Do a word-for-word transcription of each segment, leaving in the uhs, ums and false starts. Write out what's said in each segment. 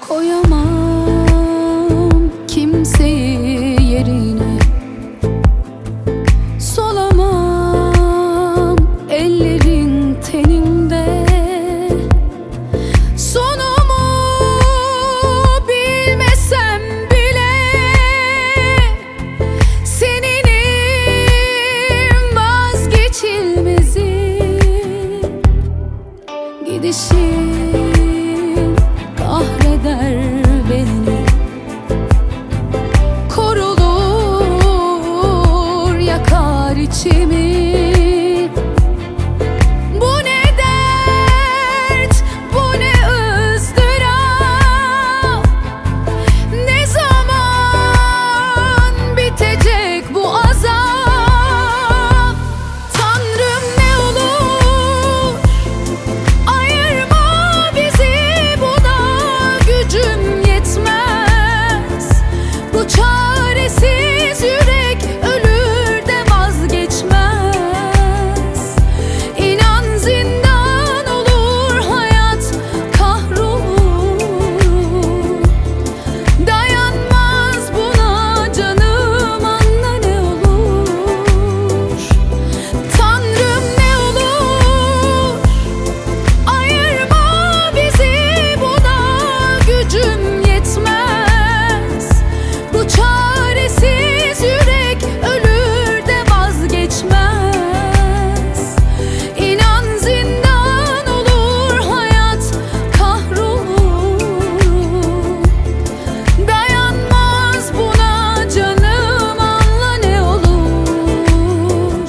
Koyamam kimseyi yerine, solamam ellerin teninde. Sonumu bilmesem bile seninim vazgeçilmezi. Gidişin kahreder beni, korulur yakar içimi. Bu ne dert, bu ne ızdırap, ne zaman bitecek bu azap? Tanrım ne olur ayırma bizi, buna gücüm yetmez. Bu çaresiz yürek ölür de vazgeçmez. İnan zindan olur, hayat kahrolur. Dayanmaz buna canım, anla ne olur. Tanrım ne olur ayırma bizi, buna gücüm yetmez. Bu çaresiz yürek ölür de vazgeçmez. İnan zindan olur, hayat kahrolur. Dayanmaz buna canım, anla ne olur.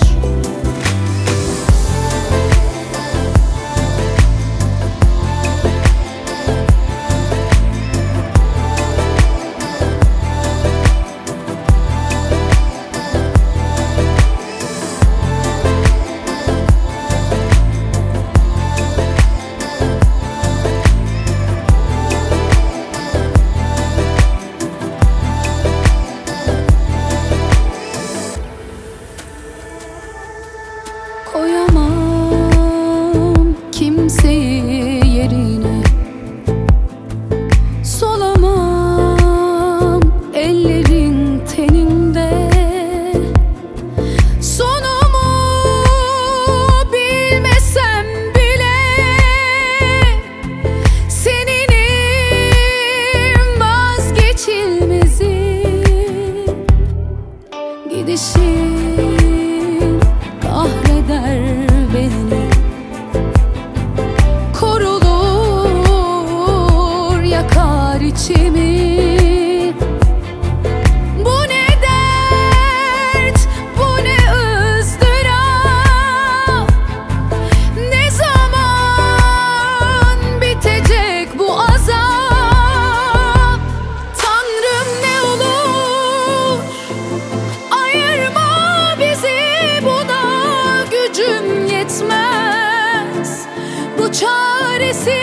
Koyamam kimseyi yerine, solamam ellerin teninde. Sonumu bilmesem bile seninim vazgeçilmezi. Gidişin kahreder beni, korulur yakar içimi. Bu ne dert, bu ne ızdırap, ne zaman bitecek bu azap? Tanrım ne olur ayırma bizi, buna gücüm yetmez. Bu çaresiz